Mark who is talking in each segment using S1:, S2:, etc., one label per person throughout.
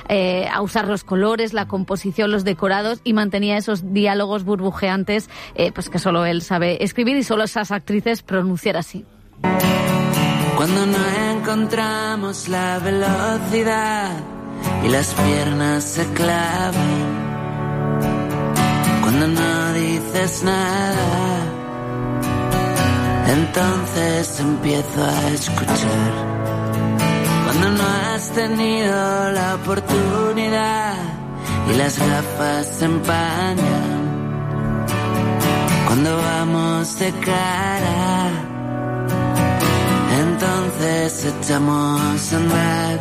S1: a usar los colores, la composición, los decorados, y mantenía esos diálogos burbujeantes pues que solo él sabe escribir y solo esas actrices pronunciar así.
S2: Cuando no encontramos la velocidad y las piernas se clavan, cuando no dices nada, entonces empiezo a escuchar. Cuando no has tenido la oportunidad y las gafas se empañan, cuando vamos de cara, entonces echamos a andar.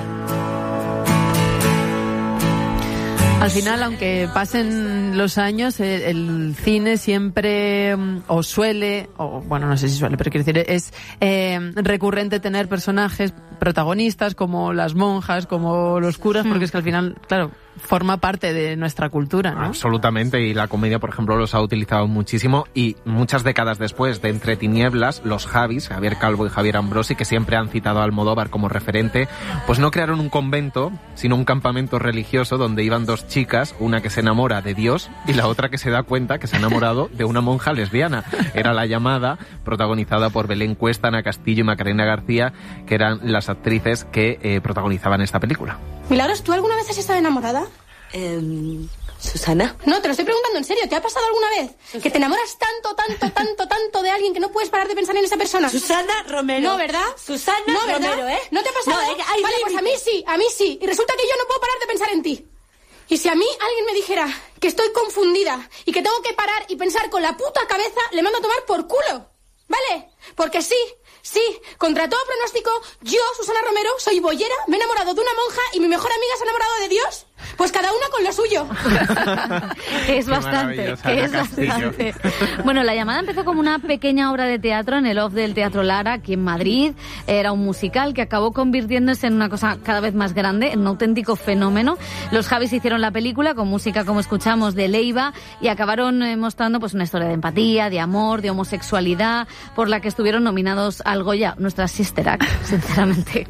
S3: Al final, aunque pasen los años, el cine siempre, o suele, o bueno, no sé si suele, pero quiero decir, es recurrente tener personajes protagonistas como las monjas, como los curas, porque es que al final, claro, forma parte de nuestra cultura, ¿no?
S4: Absolutamente, y la comedia, por ejemplo, los ha utilizado muchísimo, y muchas décadas después de Entre tinieblas, los Javis, Javier Calvo y Javier Ambrosi, que siempre han citado a Almodóvar como referente, pues no crearon un convento, sino un campamento religioso donde iban dos chicas, una que se enamora de Dios y la otra que se da cuenta que se ha enamorado de una monja lesbiana. Era La llamada, protagonizada por Belén Cuesta, Ana Castillo y Macarena García, que eran las actrices que protagonizaban esta película.
S5: Milagros, ¿tú alguna vez has estado enamorada?
S6: ¿Susana?
S5: No, te lo estoy preguntando en serio. ¿Te ha pasado alguna vez que te enamoras tanto de alguien que no puedes parar de pensar en esa persona?
S6: Susana Romero.
S5: No, ¿verdad?
S6: Susana
S5: no, ¿verdad?
S6: Romero, ¿eh?
S5: ¿No te ha pasado?
S6: No,
S5: vale, pues a mí sí. Y resulta que yo no puedo parar de pensar en ti. Y si a mí alguien me dijera que estoy confundida y que tengo que parar y pensar con la puta cabeza, le mando a tomar por culo. ¿Vale? Porque sí, contra todo pronóstico, yo, Susana Romero, soy boyera, me he enamorado de una monja y mi mejor amiga se ha enamorado de Dios. Pues cada una con lo suyo.
S1: Es bastante. Bueno, La llamada empezó como una pequeña obra de teatro en el Off del Teatro Lara, aquí en Madrid. Era un musical que acabó convirtiéndose en una cosa cada vez más grande, en un auténtico fenómeno. Los Javis hicieron la película con música, como escuchamos, de Leiva, y acabaron mostrando pues una historia de empatía, de amor, de homosexualidad, por la que estuvieron nominados al Goya, nuestra Sister Act, sinceramente.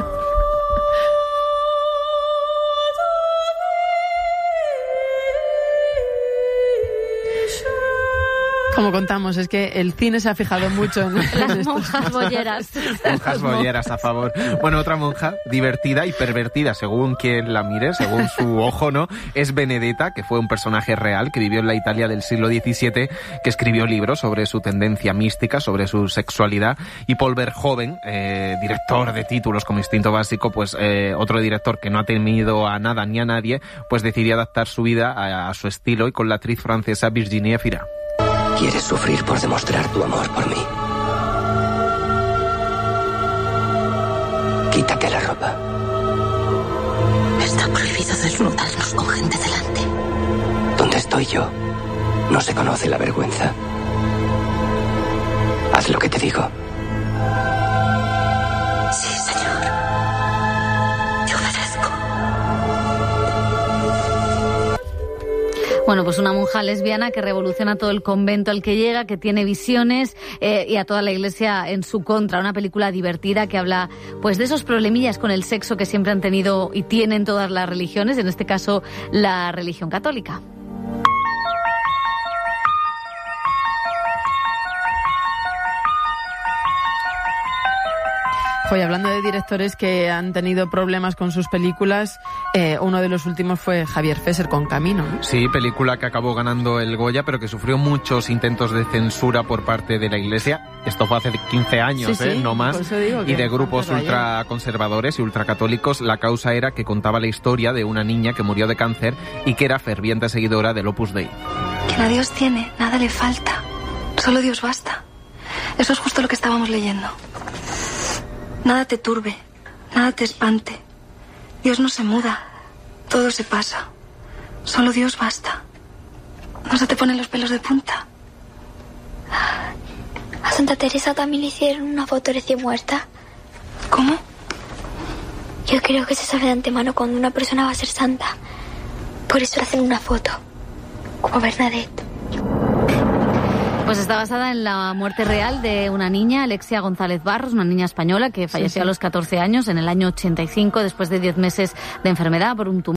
S3: Como contamos, es que el cine se ha fijado mucho en
S1: las monjas bolleras.
S4: Monjas bolleras, a favor. Bueno, otra monja divertida y pervertida, según quien la mire, según su ojo, ¿no? Es Benedetta, que fue un personaje real que vivió en la Italia del siglo XVII, que escribió libros sobre su tendencia mística, sobre su sexualidad. Y Paul Verhoeven, director de títulos como Instinto Básico, pues otro director que no ha temido a nada ni a nadie, pues decidió adaptar su vida a su estilo, y con la actriz francesa Virginie Efira.
S7: ¿Quieres sufrir por demostrar tu amor por mí? Quítate la ropa.
S6: Está prohibido desnudarnos con gente delante.
S7: Donde estoy yo, no se conoce la vergüenza. Haz lo que te digo.
S6: Sí, señor. Yo obedezco.
S1: Bueno, pues una monja lesbiana que revoluciona todo el convento al que llega, que tiene visiones y a toda la iglesia en su contra. Una película divertida que habla pues de esos problemillas con el sexo que siempre han tenido y tienen todas las religiones, en este caso la religión católica.
S3: Hoy, hablando de directores que han tenido problemas con sus películas, uno de los últimos fue Javier Fesser con Camino, ¿no?
S4: Sí, película que acabó ganando el Goya, pero que sufrió muchos intentos de censura por parte de la Iglesia. Esto fue hace 15 años,
S3: sí,
S4: no más. Y de grupos ultraconservadores y ultracatólicos. La causa era que contaba la historia de una niña que murió de cáncer y que era ferviente seguidora del Opus Dei.
S8: Quien a Dios tiene, nada le falta. Solo Dios basta. Eso es justo lo que estábamos leyendo. Nada te turbe, nada te espante. Dios no se muda, todo se pasa. Solo Dios basta. ¿No se te ponen los pelos de punta?
S9: ¿A Santa Teresa también le hicieron una foto recién muerta?
S8: ¿Cómo?
S9: Yo creo que se sabe de antemano cuando una persona va a ser santa. Por eso le hacen una foto, como Bernadette.
S1: Pues está basada en la muerte real de una niña, Alexia González Barros, una niña española que falleció a los 14 años en el año 85 después de 10 meses de enfermedad por un tumor.